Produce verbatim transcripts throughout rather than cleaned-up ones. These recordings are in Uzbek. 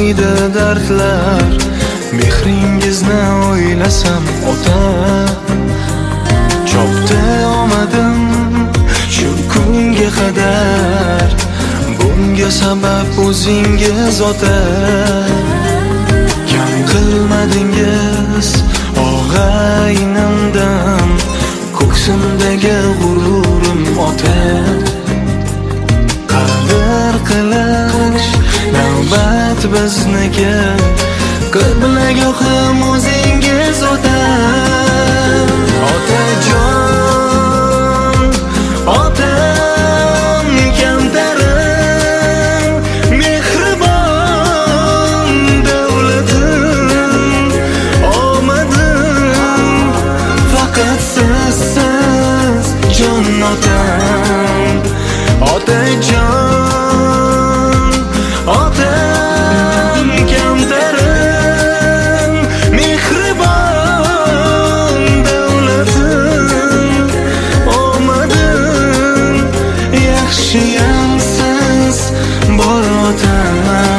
qilmaydi dardlar. Mehringizni o'ylasam ota, chopdi omadim shu kunga qadar. Bunga sabab o'zingiz ota, kam qilmadingiz og'aynimdan ko'ksimdagi g'ururim ota. Qadr qilish navbat bizniki, qiblagohim o'zingiz ota. Otajon, otam kamtarim, mehribon davlatim, omadim faqat sizsiz jon otam. Otajon, otam kamtarim, mehribon davlatim, omadim yaxshiyam siz bor otam.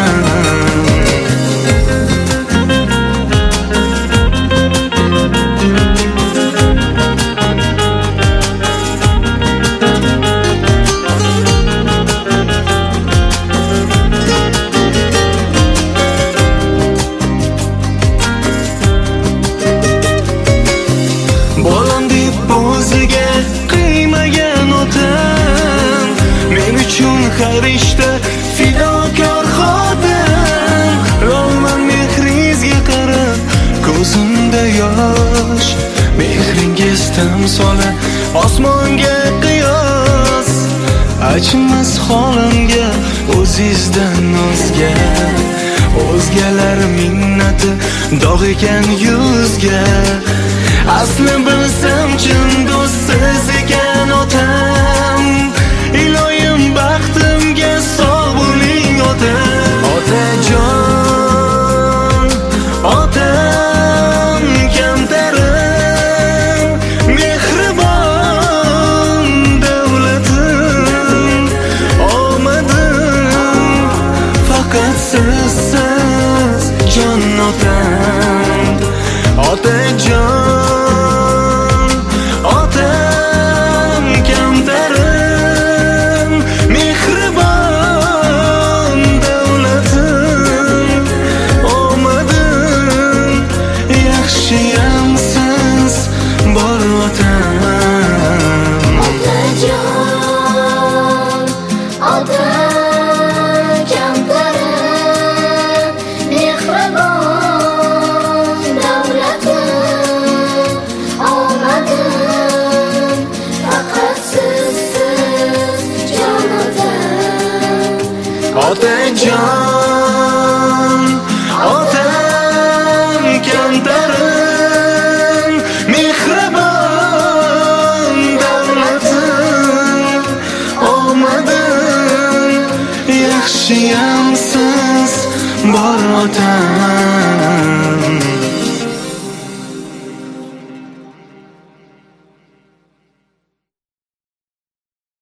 Bolam deb o'ziga qiymagan otam, men uchun har ishda fidokor xodim. Lolman mehringizga qarab, ko'zimda yosh, mehringiz timsoli osmonga qiyos. Achmas holimga o'zingizdan o'zga, o'zgalar minnati dog' ekan yuzga. Asli bilsam chin do'stsiz ekan otam, iloyim baxtimga sog' bo'ling ota. Otajon, otam kamtarim, mehribon davlatim, omadim faqat sizsiz jon otam. Otajon, otam kamtarim, mehribon davlatim, omadim yaxshiyam siz bor otam. Otajon, otam kamtarim, mehribon davlatim, omadim faqat sizsiz jon otam. Otajon, otam kamtarim, mehribon davlatim, omadim yaxshiyam siz bor otam.